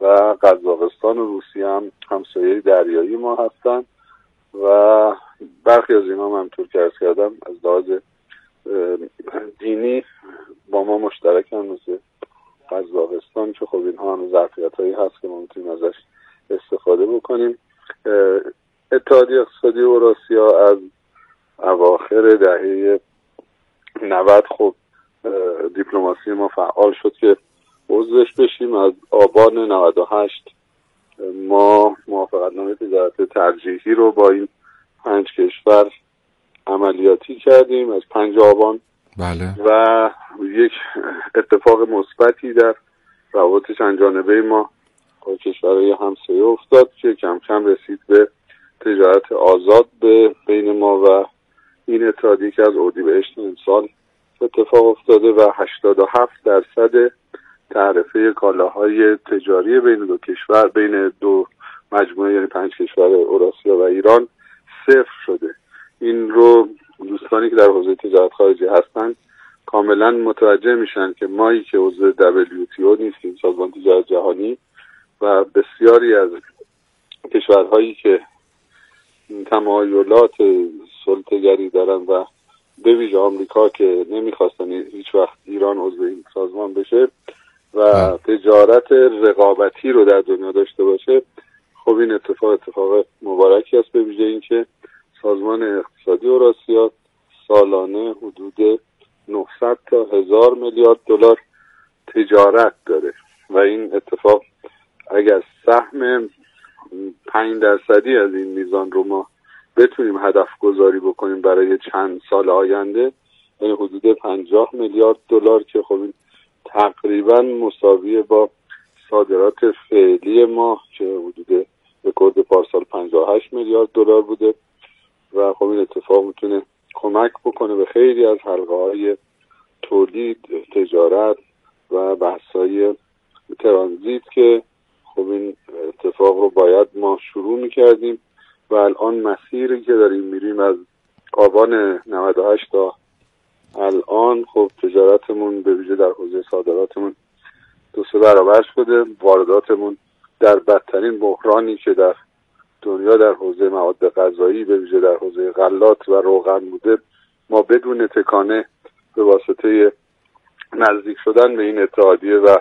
و قزاقستان و روسیه هم همسایه دریایی ما هستن و برخی از اینا هم همطور که عرض کردم از لحاظ دینی با ما مشترکن، مثل قزاقستان که خب اینها هم ظرفیت‌هایی هست که ما میتونیم ازش استفاده بکنیم. اتحادیه اقتصادی اوراسیا از اواخر دهه 90 خب دیپلماسی ما فعال شد که عضوش بشیم. از آبان 98 ما موافقتنامه تجارت ترجیحی رو با این 5 کشور عملیاتی کردیم از 5 آبان. بله. و یک اتفاق مثبتی در روابط چند جانبه ما با کشورهای همسایه افتاد که کم کم رسید به تجارت آزاد بین ما و این اتحادیه که از اردیبهشت امسال اتفاق افتاده و 87% تعرفه کالاهای تجاری بین دو کشور، بین دو مجموعه یعنی 5 کشور اوراسیا و ایران صفر شده. این رو دوستانی که در حوزه تجارت خارجی هستن کاملا متوجه میشن که مایی که عضو WTO نیستیم، سازمان تجارت جهانی، و بسیاری از کشورهایی که تمایلات سلطه‌گری دارن و به ویژه آمریکا که نمیخواستن هیچ وقت ایران عضو این سازمان بشه و تجارت رقابتی رو در دنیا داشته باشه، خب این اتفاق مبارکی است، به ویژه این که سازمان اقتصادی اوراسیا سالانه حدود 900 تا 1000 میلیارد دلار تجارت داره و این اتفاق اگر سهم 5% از این میزان رو ما بتونیم هدف گذاری بکنیم برای چند سال آینده، یعنی حدود 50 میلیارد دلار که خب این تقریبا مساویه با صادرات فعلی ما که حدود رکورد پارسال 58 میلیارد دلار بوده و خب این اتفاق میتونه کمک بکنه به خیلی از حلقه‌های تولید، تجارت و بحث‌های ترانزیت که خب این اتفاق رو باید ما شروع میکردیم و الان مسیری که داریم میریم از آبان 98 تا الان خب تجارتمون به ویژه در حوزه صادراتمون 2-3 برابر شده. وارداتمون در بدترین بحرانی که در دنیا در حوزه مواد غذایی به ویژه در حوزه غلات و روغن بوده، ما بدون تکانه به واسطه نزدیک شدن به این اتحادیه و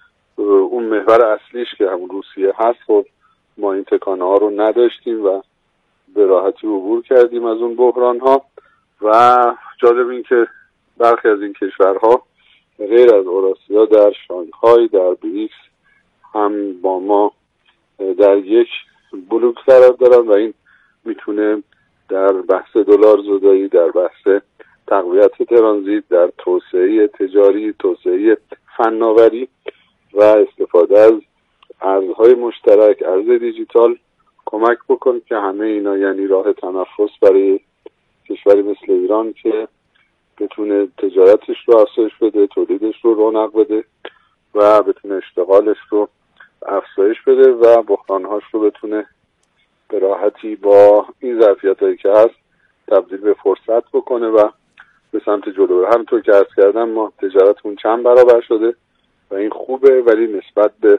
اون محور اصلیش که همون روسیه هست، خب ما این تکانه ها رو نداشتیم و به راحتی عبور کردیم از اون بحران ها. و جالب این که برخی از این کشورها غیر از اوراسیا در شانگهای، در بریکس هم با ما در یک بلوک قرار دارن و این میتونه در بحث دلار زدایی، در بحث تقویت ترانزیت، در توسعه تجاری، توسعه فناوری و استفاده از ارزهای مشترک، ارز دیجیتال کمک بکنه که همه اینا یعنی راه تنفس برای کشوری مثل ایران که بتونه تجارتش رو افزایش بده، تولیدش رو رونق بده و بتونه اشتغالش رو افزایش بده و بحرانهاش رو بتونه به راحتی با این ظرفیتایی که هست تبدیل به فرصت بکنه و به سمت جلو. همونطور که عرض کردم ما تجارتمون چند برابر شده و این خوبه، ولی نسبت به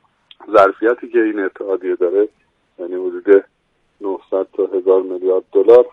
ظرفیتی که این اتحادیه داره یعنی حدود 900 تا 1000 میلیارد دلار،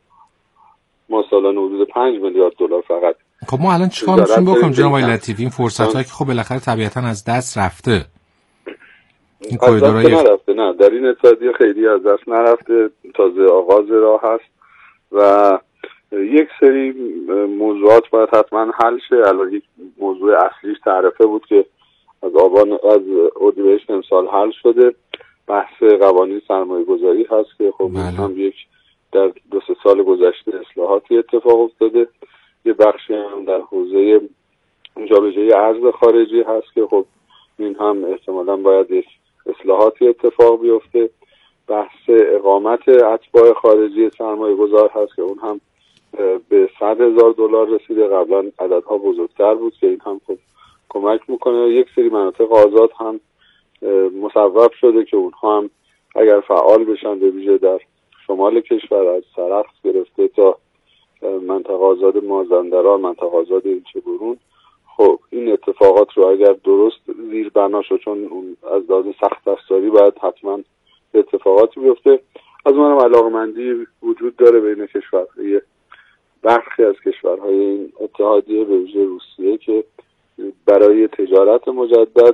ما سالانه حدود 5 میلیارد دلار فقط. خب ما الان چیکار می‌تونیم بکنیم جناب آقای لطیفی؟ این فرصتایی که خب بالاخره طبیعتاً از دست رفته، این کوریدورهای نرفته، نه در این اتحادیه خیلی از دست نرفته، تازه آغاز راه هست و یک سری موضوعات باید حتما حل شه. الان یک موضوع اصلیش تعرفه بود که از اردیبهشت امسال حل شده. بحث قوانین سرمایه گذاری هست که خب هم یک در 2-3 سال گذشته اصلاحاتی اتفاق افتاده. یه بخشی هم در حوزه جابجایی ارز خارجی هست که خب این هم احتمالاً باید یک اصلاحاتی اتفاق بیفته. بحث اقامت اتباع خارجی سرمایه گذار هست که اون هم به 100,000 دلار رسیده، قبلا عددها بزرگتر بود که این هم خب کمک میکنه. یک سری مناطق آزاد هم مصوب شده که اونها هم اگر فعال بشن به ویژه در شمال کشور از سرخس گرفته تا منطقه آزاد مازندران، منطقه آزاد اینچه‌برون، خب این اتفاقات رو اگر درست زیر بنا شد، چون اون از لحاظ سخت افزاری باید حتما اتفاقاتی بیفته. از منم علاقمندی وجود داره بین کشورهای برخی از کشورهای این اتحادیه به ویژه روسیه که برای تجارت مجدد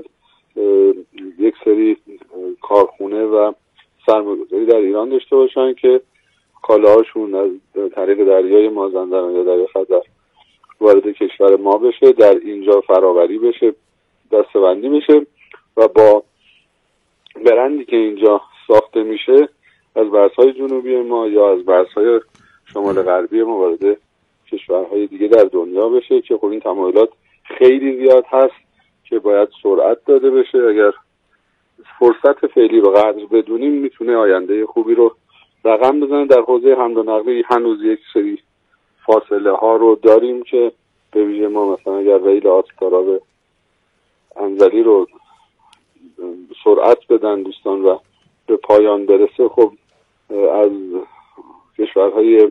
یک سری کارخونه و سرمایه‌گذاری در ایران داشته باشن که کالاهاشون از طریق دریای مازندران یا دریای خزر وارد کشور ما بشه، در اینجا فراوری بشه، دسته‌بندی بشه و با برندی که اینجا ساخته میشه از مرزهای جنوبی ما یا از مرزهای شمال غربی ما وارد کشورهای دیگه در دنیا بشه که خب این تمایلات خیلی زیاد هست که باید سرعت داده بشه. اگر فرصت فعلی رو قدر بدونیم میتونه آینده خوبی رو رقم بزنه. در حوزه حمل و نقل هنوز یک سری فاصله ها رو داریم که به ویژه ما مثلا اگر ریل آتاراب انزلی رو سرعت بدن دوستان و به پایان برسه، خب از کشورهای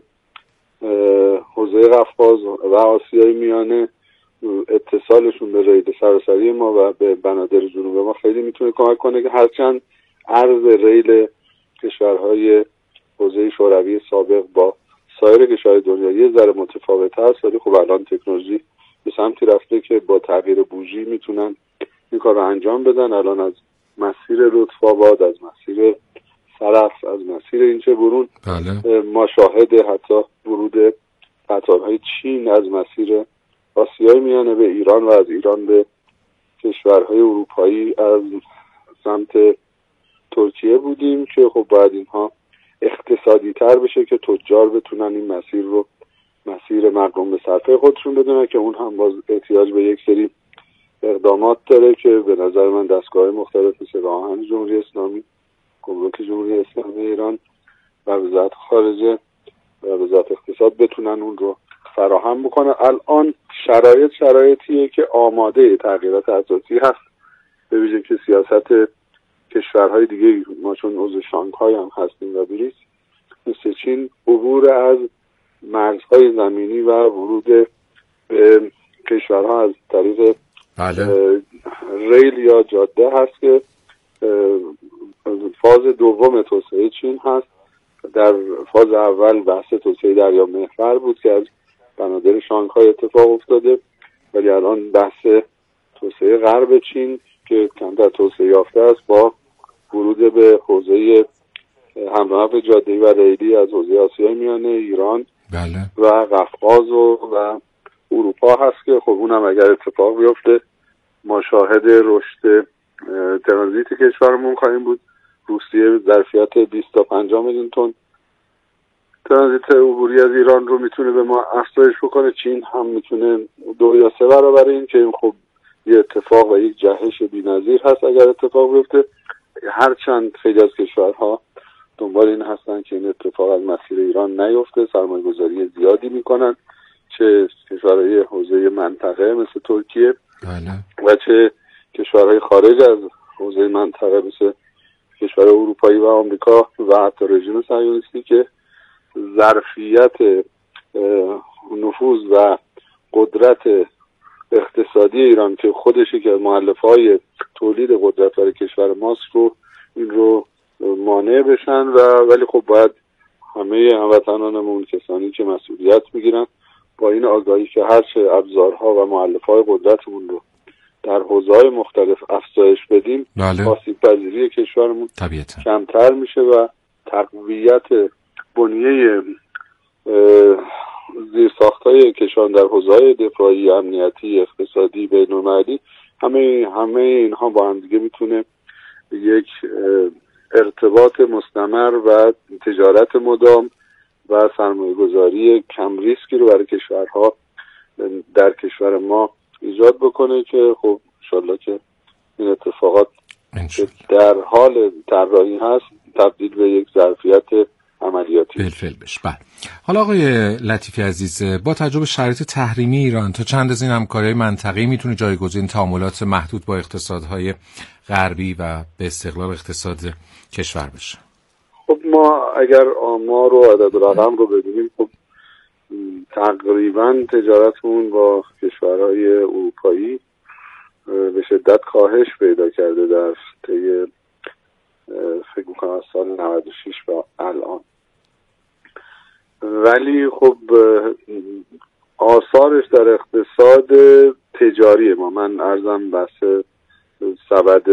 حوزه قفقاز و آسیای میانه اتصالشون به ریل سراسری ما و به بنادر جنوب ما خیلی میتونه کمک کنه که هرچند عرض ریل کشورهای حوزه شوروی سابق با سایر کشورهای دنیا یه ذره متفاوت هست، ولی خب الان تکنولوژی به سمتی رفته که با تغییر بوژی میتونن این کار رو انجام بدن. الان از مسیر لطف‌آباد، از مسیر سرخس، از مسیر اینچه برون ما شاهد حتی ورود قطارهای چین از مسیر آسیای میانه به ایران و از ایران به کشورهای اروپایی از سمت ترکیه بودیم که خب باید اینها اقتصادی تر بشه که تجار بتونن این مسیر رو مسیر مقرون به صرفه خودشون بدونن، که اون هم باز احتیاج به یک سری اقدامات داره که به نظر من دستگاه مختلف مثل راه آهن جمهوری اسلامی، گمرک جمهوری اسلامی ایران و وزارت خارجه و وزارت اقتصاد بتونن اون رو فراهم بکنن. الان شرایطیه که آماده تغییرات اساسی هست، به ویژه که سیاست کشورهای دیگه، ما چون عضو شانگهای هم هستیم و بریکس مثل چین، عبور از مرزهای زمینی و ورود به کشورها از طریق ریل یا جاده هست که فاز دوم توسعه چین هست. در فاز اول بحث توسعه دریا محور بود که از بنادر شانگهای اتفاق افتاده، ولی الان بحث توسعه غرب چین که کمتر توسعه یافته است با ورود به حوزه حمل و نقل جاده‌ای و ریلی از حوزه آسیای میانه، ایران و قفقاز و اروپا هست که خب اونم اگر اتفاق بیفته ما شاهد رشد ترانزیت کشورمون خواهیم بود. روسیه ظرفیت 20 تا 50 میلیون تن ترانزیت عبوری از ایران رو میتونه به ما افزایش بکنه. چین هم میتونه 2 یا 3 برابر این، که این خب یه اتفاق و یک جهش بی‌نظیر هست اگر اتفاق بیفته. هرچند خیلی از کشورها دنبال این هستن که این اتفاق از مسیر ایران نیفته، سرمایه‌گذاری زیادی میکنن، چه کشورهای حوزه منطقه مثل ترکیه و چه کشورهای خارج از حوزه منطقه مثل کشورهای اروپایی و آمریکا و حتی رژیم صهیونیستی که ظرفیت نفوذ و قدرت اقتصادی ایران که خودشی که مؤلفه‌های تولید قدرت برای کشور ماست رو این رو مانع بشن. ولی خب باید همه هموطنانمون، کسانی که مسئولیت میگیرن، با این آگاهی که هرچه ابزارها و مؤلفه‌های قدرتمون رو در حوزه‌های مختلف افزایش بدیم، آسیب پذیری کشورمون کمتر میشه و تقویت بنیه زیرساخت‌های کشور در حوزه‌های دفاعی، امنیتی، اقتصادی، بین‌المللی، همه اینها با هم دیگه میتونه یک ارتباط مستمر و تجارت مدام و سرمایه‌گذاری کم ریسکی رو برای کشورها در کشور ما ایجاد بکنه که خب انشالله که این اتفاقات در حال طراحی هست تبدیل به یک ظرفیت عملیاتی بالفعل بشه. بله. حالا آقای لطیفی عزیز، با توجه به شرایط تحریمی ایران تا چند از این همکاری‌های منطقه‌ای میتونه جایگزین تعاملات محدود با اقتصادهای غربی و به استقلال اقتصاد کشور بشه؟ خب ما اگر آمار و عدد و رقم رو ببینیم، خب تقریبا تجارتمون با کشورهای اروپایی به شدت کاهش پیدا کرده در طی فکر میکنم از سال 96 و الان. ولی خب آثارش در اقتصاد تجاری ما، من عرضم بحث سبد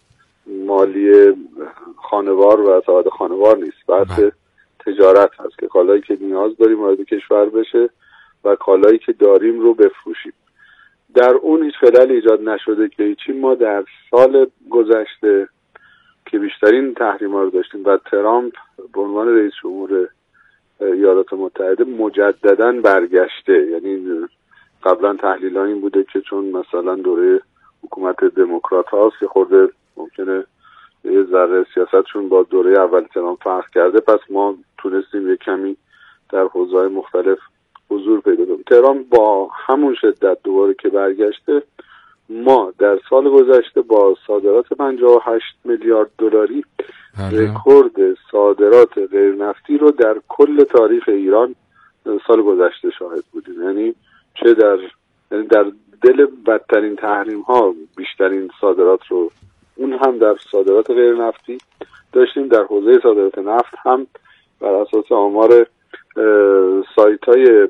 مالی خانوار و سبد خانوار نیست، بحث تجارت هست که کالایی که نیاز داریم وارد کشور بشه و کالایی که داریم رو بفروشیم. در اون هیچ خلالی ایجاد نشده که هیچی. ما در سال گذشته که بیشترین تحریم‌ها رو داشتیم و ترامپ به عنوان رئیس جمهور ایالات متحده مجدداً برگشته، یعنی قبلا تحلیل‌ها این بوده که چون مثلا دوره حکومت دموکرات هاست که خورده ممکنه یه ذره سیاستشون با دوره اول ترامپ فرق کرده، پس ما تونستیم یه کمی در حوزه‌های مختلف حضور پیدا کنیم. ترامپ با همون شدت دوباره که برگشته، ما در سال گذشته با صادرات 58 میلیارد دلاری رکورد صادرات غیر نفتی رو در کل تاریخ ایران سال گذشته شاهد بودیم. یعنی چه در دل بدترین تحریم ها بیشترین صادرات رو، اون هم در صادرات غیر نفتی داشتیم. در حوزه صادرات نفت هم بر اساس آمار سایت های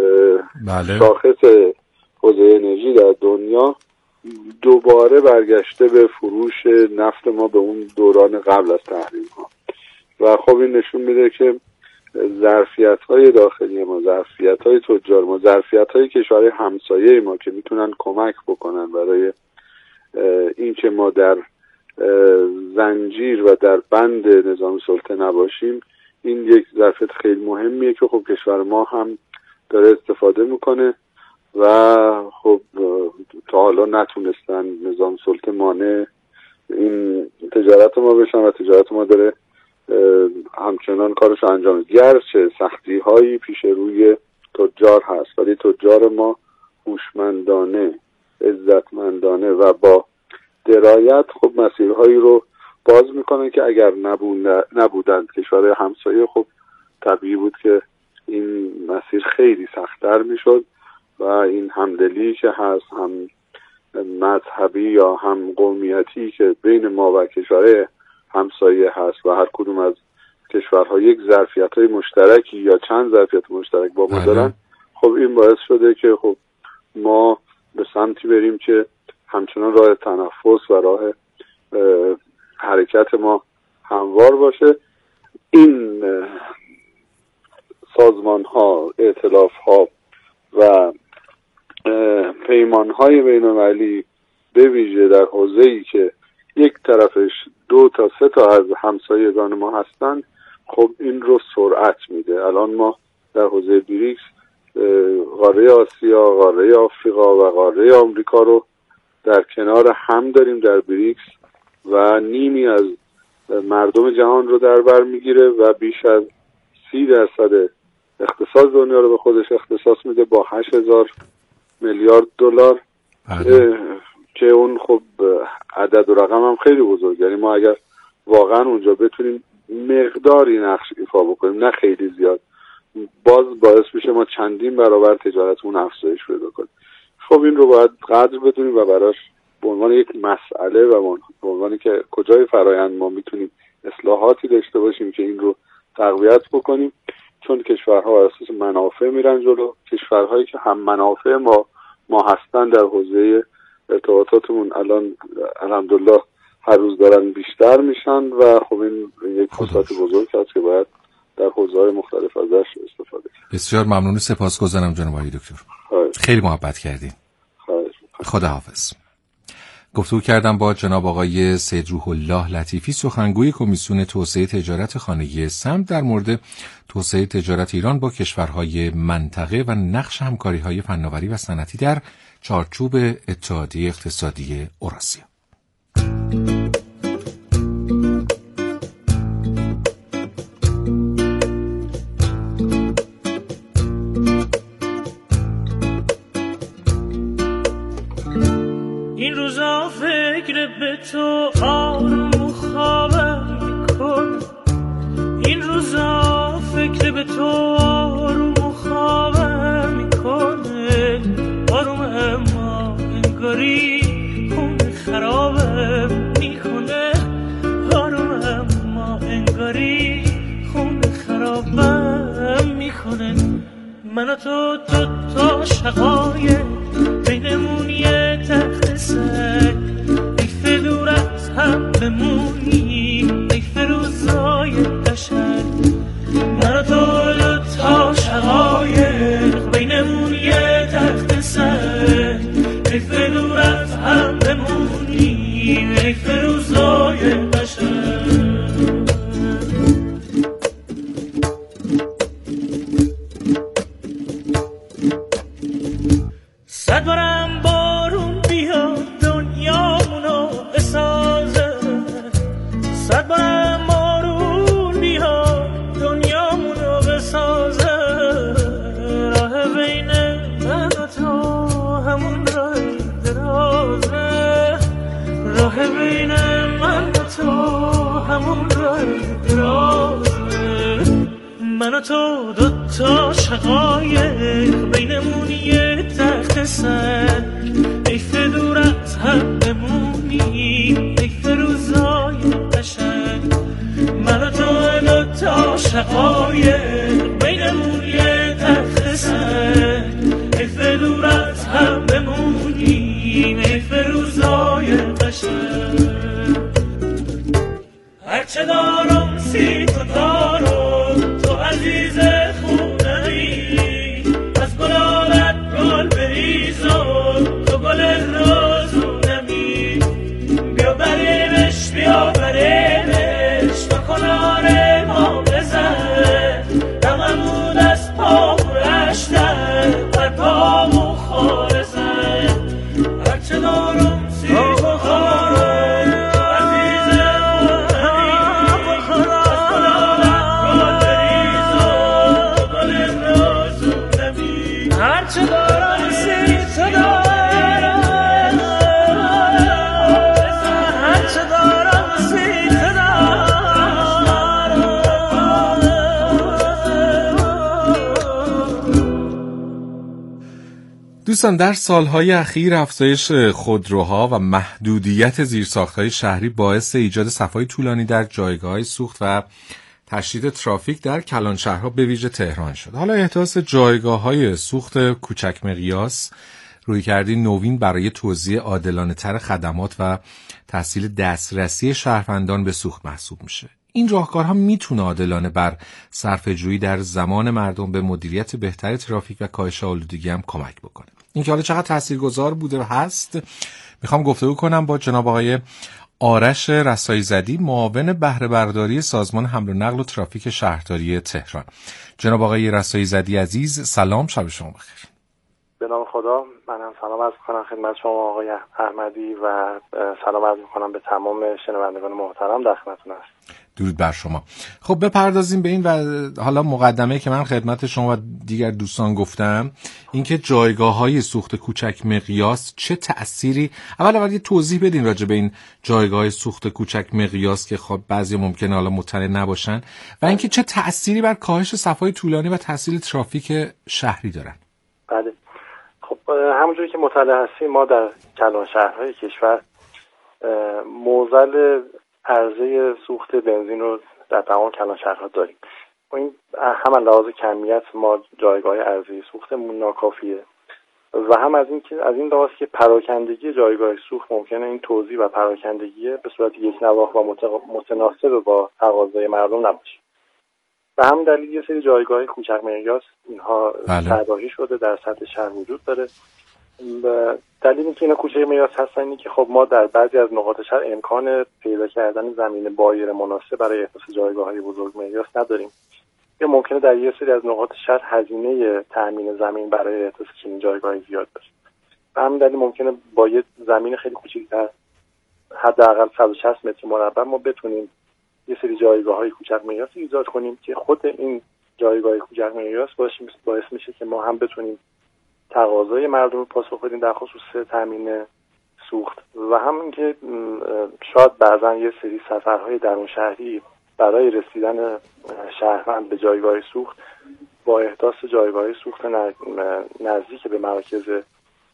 شاخص حوزه انرژی در دنیا دوباره برگشته به فروش نفت ما به اون دوران قبل از تحریم ها. و خب این نشون میده که ظرفیت های داخلی ما، ظرفیت های تجار ما، ظرفیت های کشورهای همسایه ما که میتونن کمک بکنن برای این که ما در زنجیر و در بند نظام سلطه نباشیم، این یک ظرفیت خیلی مهمیه که خب کشور ما هم داره استفاده میکنه و خب تا حالا نتونستن نظام سلطه مانع این تجارت ما بشن و تجارت ما داره همچنان کارش انجام میده. گرچه سختی هایی پیش روی تجار هست، ولی تجار ما هوشمندانه، عزتمندانه و با درایت خب مسیرهایی رو باز میکنن که اگر نبودند کشورهای همسایه، خب طبیعی بود که این مسیر خیلی سخت‌تر میشد و این همدلی که هست، هم مذهبی یا هم قومیتی که بین ما و کشورهای همسایه هست و هر کدوم از کشورها یک ظرفیت‌های مشترکی یا چند ظرفیت مشترک با ما دارن، خب این باعث شده که خب ما به سمتی بریم که همچنان راه تنفس و راه حرکت ما هموار باشه. این سازمان ها، ائتلاف ها و پیمان های بین المللی به ویژه در حوزه‌ای که یک طرفش 2 تا 3 تا از همسایگان ما هستن، خب این رو سرعت میده. الان ما در حوزه بریکس قاره آسیا، قاره آفریقا و قاره آمریکا رو در کنار هم داریم در بریکس و نیمی از مردم جهان رو در بر میگیره و بیش از 30% اقتصاد دنیا رو به خودش اختصاص میده با 8,000 میلیارد دلار که اون خب عدد و رقم هم خیلی بزرگ. یعنی ما اگر واقعا اونجا بتونیم مقداری نقش ایفا بکنیم، نه خیلی زیاد، باز باعث میشه ما چندین برابر تجارتمون افزایش پیدا کنیم. خب این رو باید قدر بدونیم و براش به عنوان یک مسئله و به عنوانی که کجای فرایند ما میتونیم اصلاحاتی داشته باشیم که این رو تقویت بکنیم، چون کشورها بر اساس منافع میرن جلو. کشورهایی که هم منافع ما هستن در حوزه ارتباطاتمون الان الحمدلله هر روز دارن بیشتر میشن و خب این یک فرصت بزرگ هست که باید در حوزه‌های مختلف ازش استفاده کنیم. بسیار ممنون، سپاسگزارم جناب آقای دکتر. خیلی محبت کردین. خداحافظ. گفتگو کردم با جناب آقای سید روح الله لطیفی، سخنگوی کمیسیون توسعه تجارت خانگی سمت در مورد توسعه تجارت ایران با کشورهای منطقه و نقش همکاری‌های فناوری و صنعتی در چارچوب اتحادیه اقتصادی اوراسیا. این روزا فکر به تو آروم و خوابم کن، این روزا فکر به تو آروم و خوابم انگاری خون خرابم میکنه، آرومم ما انگاری خون خرابم میکنه. من و تو تا شقایق بینمون یه تخت سگ، حیف دور از هم بمونی حیف روزای قشنگ. من و تو تا شقایق بینمون یه تخت سگ، حیف دور از هم بمونی حیف روزای قشنگ. صد بارم بارون بیاد دنیامونو بسازه، صد بارم بارون بیاد دنیامونو بسازه. راه بین من و تو همون راه درازه، راه بین من و تو همون راه درازه. من و تو دوتا شقایق بینمون یه تخت سر، حیف دور از هم بمونی حیف روزای قشنگ. من و تو دوتا شقایق بینمون یه تخت سر، حیف دور از هم بمونی حیف روزای قشنگ. هرچه دارم سی تو دارم، تو عزیز خونمی، از گلالت گل بریزم تو گل رازونمی. بیا بریمش بیا بریمش تا کنار ما بزن، دممون از پا برشتن بر پامون خاره زن. هرچه دارم سی تو دارم، هرچه دارم سی تو دارم، هرچه دارم سی تو دارم. دوستان، در سالهای اخیر افزایش خودروها و محدودیت زیرساخت‌های شهری باعث ایجاد صف‌های طولانی در جایگاه‌های سوخت و تشدید ترافیک در کلانشهرها به ویژه تهران شد. حالا احداث جایگاه‌های سوخت کوچک مقیاس رویکردی نوین برای توزیع عادلانه‌تر خدمات و تسهیل دسترسی شهروندان به سوخت محسوب میشه. این راهکارها میتونه عادلانه بر صرفه‌جویی در زمان مردم به مدیریت بهتر ترافیک و کاهش آلودگی هم کمک بکنه. اینکه حالا چقدر تاثیرگذار بوده و هست، میخوام گفتگو کنم با جناب آقای آرش رسایی‌زدی، معاون بهره برداری سازمان حمل و نقل و ترافیک شهرداری تهران. جناب آقای رسایی‌زدی عزیز، سلام، شب شما بخیر. به نام خدا، منم سلام عرض می‌کنم خدمت شما آقای احمدی و سلام عرض می‌کنم به تمام شنوندگان محترم در خدمتتون هستم. درود بر شما. خب بپردازیم به این و حالا مقدمه‌ای که من خدمت شما و دیگر دوستان گفتم، اینکه جایگاه‌های سوخت کوچک مقیاس چه تأثیری، اول یه توضیح بدین راجع به این جایگاه سوخت کوچک مقیاس که خب بعضی ممکنه حالا مطلع نباشن، و اینکه چه تأثیری بر کاهش صف‌های طولانی و تسهیل ترافیک شهری دارن. بله. خب همونجوری که مطلع هستیم، ما در کلان شهرهای کشور معضل عرضه سوخت بنزین رو در تمام کلان شهرها داریم. این هم از لحاظ کمیت ما جایگاه عرضه سوختمون ناکافیه و هم از این لحاظ که پراکندگی جایگاه سوخت ممکنه این توزیع و پراکندگی به صورت یک نواخت و متناسب با تقاضای مردم نباشه. به همین دلیل یه سری جایگاه کوچک مقیاس اینها طراحی شده در سطح شهر وجود داره. دلیل اینکه اینا کوچک مقیاس هستن اینه که خب ما در بعضی از نقاط شهر امکان پیدا کردن زمین بایر مناسب برای احداث جایگاه‌های بزرگ مقیاس نداریم، یا ممکنه در یه سری از نقاط شهر هزینه تامین زمین برای احداث چنین جایگاهی زیاد باشه. به همین دلیل ممکنه با یه زمین خیلی کوچیک‌تر، حداقل 160 متر مربع، ما بتونیم یه سری جایگاه‌های کوچک مقیاس ایجاد کنیم که خود این جایگاه کوچک مقیاس باعث میشه که ما هم بتونیم تقاضای مردم رو پاسخ بدیم در خصوص تامین سوخت و هم اینکه شاید بعضا یه سری سفرهای درون شهری برای رسیدن شهروند به جایگاه سوخت با احداث جایگاه سوخت نزدیک به مراکز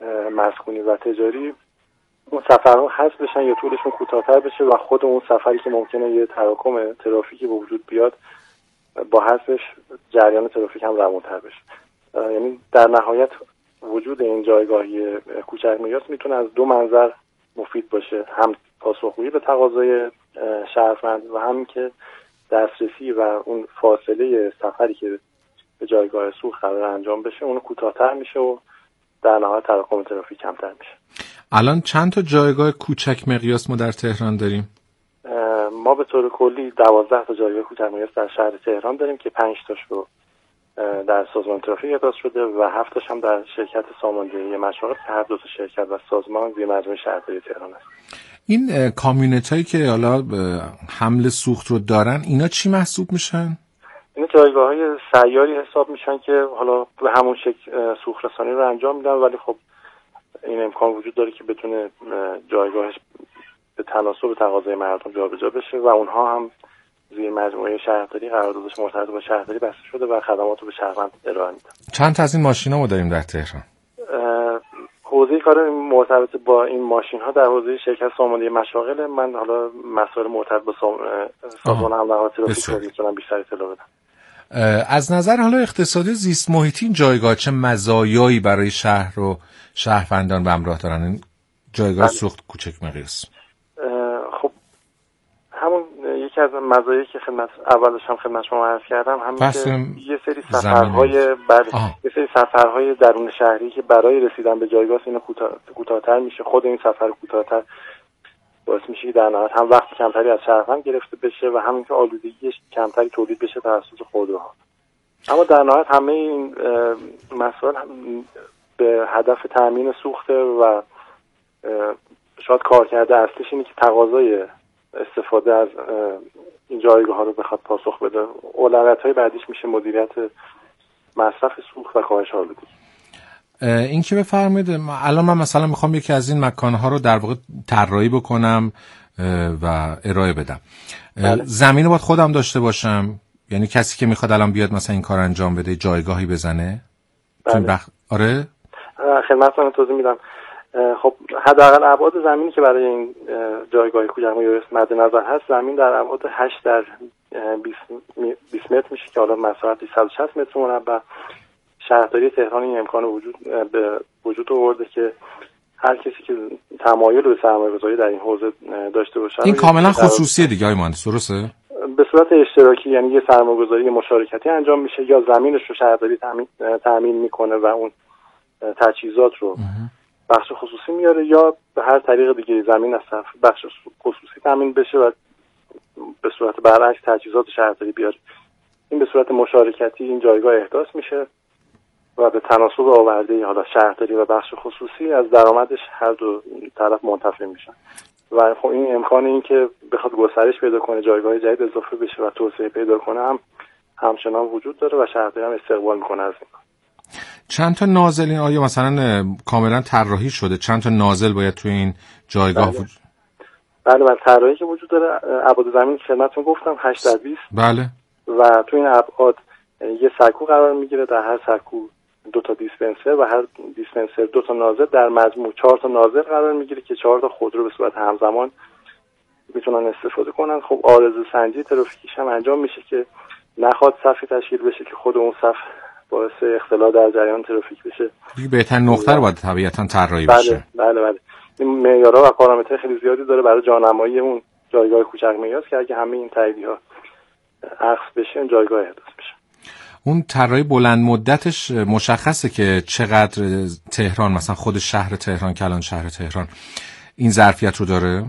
مسکونی و تجاری اون سفرها حذف بشن یا طولشون کوتاه‌تر بشه و خود اون سفری که ممکنه یه تراکم ترافیکی به وجود بیاد با حذفش جریان ترافیک هم روان‌تر بشه. یعنی در نهایت وجود این جایگاهی کوچک میراث میتونه از دو منظر مفید باشه، هم پاسخگویی به تقاضای شهروند و همین که دسترسی و اون فاصله سفری که به جایگاه سوخت قرار انجام بشه اون کوتاه‌تر میشه و در نهایت تراکم ترافیک کمتر میشه. الان چند تا جایگاه کوچک مقیاس ما در تهران داریم؟ ما به طور کلی 12 تا جایگاه کوچک مقیاس در شهر تهران داریم که 5 تاش رو در سازمان ترافیک احداث شده و 7 تاش هم در شرکت ساماندهی مشاغل که هر دو تا شرکت و سازمان زیر مجموعه شهرداری تهران است. این کامیونتایی که حالا حمل سوخت رو دارن اینا چی محسوب میشن؟ این جایگاه‌های سیاری حساب میشن که حالا به همون شکل سوخت رسانی رو انجام میدن، ولی خب این امکان وجود داره که بتونه جایگاهش به تناسب تقاضای مردم جابجا بشه و اونها هم زیر مجموعه شهرداری قراردادش مرتبط با شهرداری بسته شده و خدمات رو به شهروند ارائه میدن. چند تا از این ماشینا ما داریم در تهران؟ حوزه کار مرتبط با این ماشین ها در حوزه شرکت ساماندهی مشاغل. من حالا مسائل مرتبط با سازمان حمل و نقل ترافیک رو میتونم بیشتر اطلاع بدم. از نظر حالا اقتصادی زیست محیطی این جایگاه چه مزایایی برای شهر و شهروندان به همراه دارن این جایگاه سوخت کوچک مقیاس؟ خب همون یکی از مزایایی که اولش هم خدمت شما عرض کردم همین که یه سری سفرهای درون شهری که برای رسیدن به جایگاه اینا کوتاه‌تر میشه. خود این سفر کوتاه‌تر باعث میشه که در نهایت هم وقت کمتری از شهروند گرفته بشه و همین که آلودگی کمتری تولید بشه توسط خودروها. اما در نهایت همه این مسائل به هدف تامین سوخته و شاید کارکرد اصلیش اینه که تقاضای استفاده از این جایگاه ها رو بخواد پاسخ بده. اولویت‌های بعدیش میشه مدیریت مصرف سوخت و کاهش آلودگی. این که بفرمایید الان من مثلا میخوام یکی از این مکانها رو در واقع طراحی بکنم و ارائه بدم. بله. زمین رو باید خودم داشته باشم؟ یعنی کسی که میخواد الان بیاد مثلا این کار انجام بده جایگاهی بزنه؟ بله. آره؟ خدمتتون توضیح میدم. خب حداقل ابعاد زمینی که برای این جایگاه کوچک مقیاس مد نظر هست زمین در ابعاد 8 در 20 متر میشه که حالا مساحتش 160 متر مربع. شهرداری تهران این امکان وجود آورده که هر کسی که تمایل به سرمایه‌گذاری در این حوزه داشته باشه این کاملا خصوصیه دیگه آقای مهندس، درسته؟ به صورت اشتراکی، یعنی یه سرمایه‌گذاری مشارکتی انجام میشه یا زمینش رو شهرداری تامین میکنه و اون تجهیزات رو بخش خصوصی میاره یا به هر طریق دیگه زمین از طرف بخش خصوصی تامین بشه و به صورت برعکس تجهیزات شهرداری بیاره. این به صورت مشارکتی این جایگاه احداث میشه و به تناسب آورده حالا شهرداری و بخش خصوصی از درآمدش هر دو طرف منتفع میشن و خب این امکان این که بخواد گسترش پیدا کنه جایگاه جدید اضافه بشه و توسعه پیدا کنه هم همچنان وجود داره و شهرداری هم استقبال میکنه از این. چند تا نازل این آیا مثلا کاملا طراحی شده؟ چند تا نازل باید توی این جایگاه وجود؟ بله طراحی که وجود داره ابعاد زمین خدمتتون گفتم 8 در 20. بله. و توی این ابعاد یه سکو قرار میگیره، در هر سکو 2 تا دیسپنسر و هر دیسپنسر 2 تا نازل، در مجموع 4 تا نازل قرار میگیره که 4 تا خودرو به صورت همزمان میتونن استفاده کنن. خب عارضه سنجی ترافیکیش هم انجام میشه که نخواد صفی تشکیل بشه که خود اون صف باعث اختلال در جریان ترافیک بشه. بهترین نقطه رو باید طبیعتاً طراحی بشه. بله. این معیارها و پارامترهای خیلی زیادی داره برای جانمایی اون جایگاه کوچک مقیاس که اگه همه این تاییدها عکس بشه این جایگاه احداث بشه. اون طراحی بلند مدتش مشخصه که چقدر تهران مثلا خود شهر تهران که الان شهر تهران این ظرفیت رو داره؟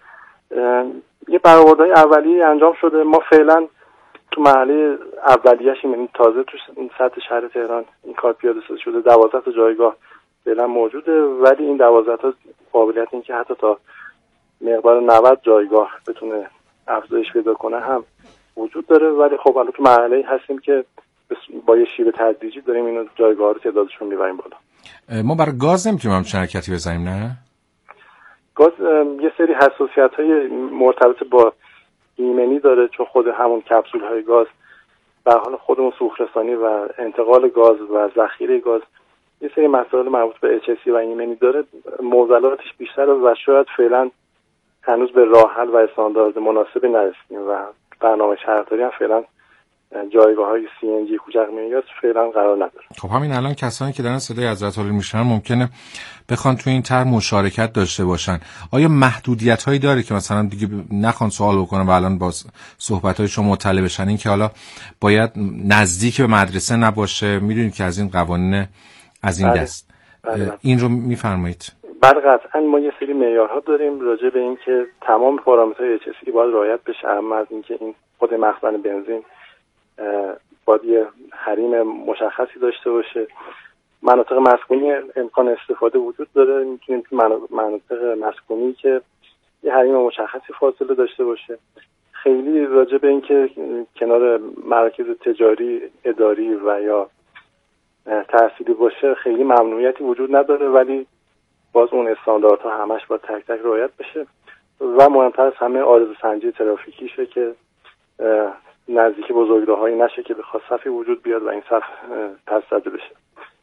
یه برآوردهای اولیه انجام شده. ما فعلا تو مرحله اولیه‌اش یعنی تازه تو سطح شهر تهران این کار پیاده سازی شده. 12 تا جایگاه فعلا موجوده ولی این 12 تا قابلیت این که حتی تا مقدار 90 جایگاه بتونه افزایش پیدا کنه هم وجود داره. ولی خب الان تو مرحله هستیم که با یه شیوه تدریجی داریم اینو جایگاه رو تعدادشون میبریم بالا. ما برای گاز نمیتونیم هم حرکتی بزنیم نه؟ گاز یه سری حساسیت‌های مرتبط با ایمنی داره چون خود همون کپسول‌های گاز به حال خودمون سوخت‌رسانی و انتقال گاز و ذخیره گاز یه سری مسائل مربوط به HSE و ایمنی داره، معضلاتش بیشتره و شاید فعلا هنوز به راه حل و استاندارد مناسبی نرسیدیم و برنامه شهرداری هم فعلا جایگاه‌های CNG کوچک میگاس فعلا قرار نداره. خب همین الان کسانی که دارن صدای حضرت عالی میشنن ممکنه بخوان تو این طرح مشارکت داشته باشن. آیا محدودیت‌هایی داره که مثلا دیگه نخوان سوال بکنن و الان با صحبت‌های شما مطلع بشن، این که حالا باید نزدیک به مدرسه نباشه؟ میدونید که از این قوانین از این دست این رو میفرمایید؟ بله قطعا ما یه سری معیارها داریم راجع به این که تمام پارامترهای HSE باید رعایت بشه، اما از اینکه این خود مخزن بنزین باید یه حریم مشخصی داشته باشه. مناطق مسکونی امکان استفاده وجود داره، میتونیم مناطق مسکونی که یه حریم مشخصی فاصله داشته باشه. خیلی راجع به این که کنار مراکز تجاری، اداری و یا تحصیلی باشه خیلی ممنوعیتی وجود نداره، ولی باز اون استانداردها همش باید تک تک رعایت بشه و مهمتر از همه آرزو سنجی ترافیکیشه که نزدیک بزرگراهایی نشه که بخواد صفی وجود بیاد و این صف پس زده بشه.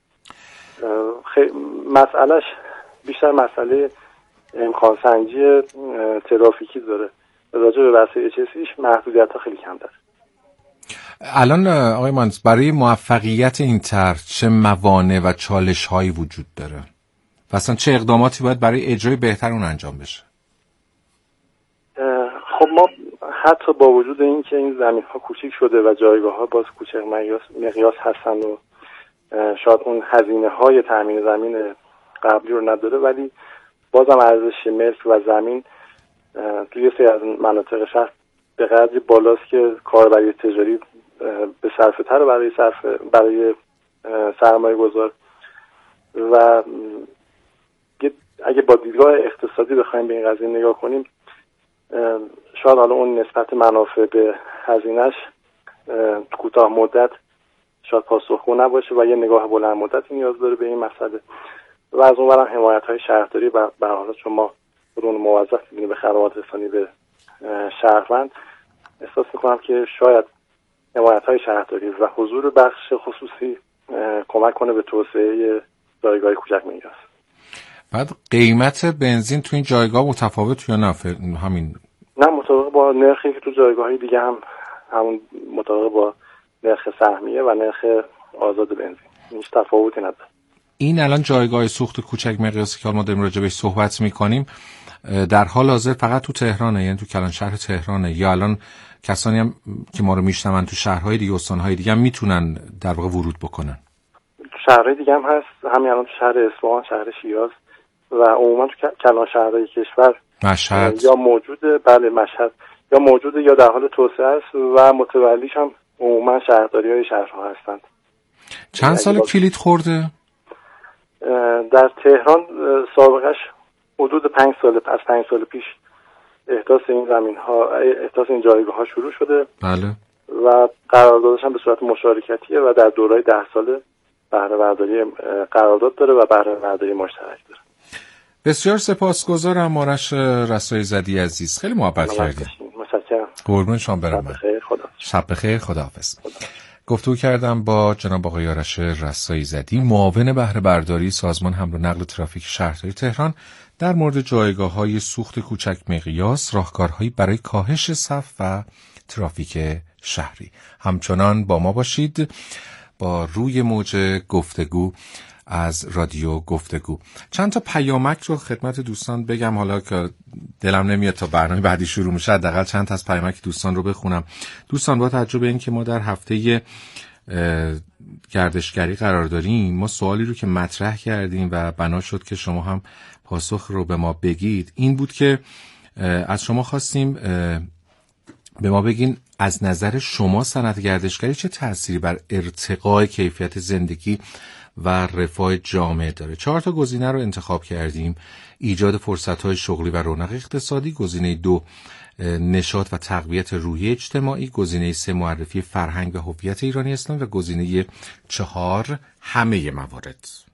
مسئلهش بیشتر مسئله امکان سنجی ترافیکی داره. راجع به بحث HSEش محدودیت‌ها خیلی کم داره. الان آقای مهندس برای موفقیت این طرح چه موانع و چالش‌هایی وجود داره؟ و اصلا چه اقداماتی باید برای اجرای بهتر اون انجام بشه؟ خب ما حتی با وجود این که این زمین‌ها کوچیک شده و جایگاه‌ها باز کوچک مقیاس هستن و شاید اون هزینه‌های تامین زمین قبلی رو نداره، ولی بازم ارزش ملک و زمین توی سری از مناطق شهر به قدری بالاست که کاربری تجاری به صرفه تر برای سرمایه گذار و اگه با دیدگاه اقتصادی بخوایم به این قضیه نگاه کنیم شاید حالا اون نسبت منافع به هزینه‌اش کوتاه مدت شاید پاسخگو نباشه و یه نگاه بلند مدتی نیاز داره به این مسئله و از اون برم حمایت‌های شهرداری به حال چون ما برون موظف می‌بینیم به خدمات رسانی به شهروند، احساس می‌کنم که شاید حمایت‌های شهرداری و حضور بخش خصوصی کمک کنه به توسعه جایگاه کوچک میگاس. بعد قیمت بنزین تو این جایگاه متفاوت یا نه؟ همین نه، مطابق با نرخی که تو جایگاه‌های دیگه همون مطابق با نرخ سهمیه و نرخ آزاد بنزین، هیچ تفاوتی نداره. این الان جایگاه سوخت کوچک مقیاسی که ما داریم راجع بهش صحبت می‌کنیم در حال حاضر فقط تو تهرانه، یعنی تو کلان شهر تهرانه، یا الان کسانی هم که ما رو میشنون تو شهرهای دیگه، استانهای دیگه هم میتونن در واقع ورود بکنن؟ تو شهرهای دیگه هم هست، همین الان تو شهر اصفهان، شهر شیراز و عموما تو کلان شهرهای کشور مشهد یا موجوده، بله مشهد یا موجوده یا در حال توسعه است و متولیش هم عموما شهرداری‌های شهرها هستند. چند سال کلید خورده؟ در تهران سابقش حدود 5 سال پیش احداث این جایگاه‌ها شروع شده. بله. و قراردادش هم به صورت مشارکتیه و در دوره‌های 10 ساله بهره برداری قرارداد داره و بهره برداری مشترک داره. بسیار سپاسگزارم آرش رسایی زدی عزیز، خیلی محبت کردید. متشکرم. قربون شما برم. شب بخیر، خداحافظ. گفتگو کردم با جناب آقای آرش رسایی زدی، معاون بهره برداری سازمان حمل و نقل ترافیک شهرداری تهران، در مورد جایگاه‌های سوخت کوچک مقیاس، راهکارهایی برای کاهش صف و ترافیک شهری. همچنان با ما باشید با روی موج گفتگو از رادیو گفتگو. چند تا پیامک رو خدمت دوستان بگم، حالا که دلم نمیاد تا برنامه بعدی شروع میشه حداقل چند تا از پیامک دوستان رو بخونم. دوستان با توجه به این که ما در هفته گردشگری قرار داریم، ما سوالی رو که مطرح کردیم و بنا شد که شما هم پاسخ رو به ما بگید این بود که از شما خواستیم به ما بگین از نظر شما صنعت گردشگری چه تأثیری بر ارتقای کیفیت زندگی و رفاه جامعه داره. 4 تا گزینه رو انتخاب کردیم: ایجاد فرصت‌های شغلی و رونق اقتصادی، گزینه 2 نشاط و تقویت روحی اجتماعی، گزینه 3 معرفی فرهنگ و هویت ایرانی اسلام و گزینه 4 همه موارد.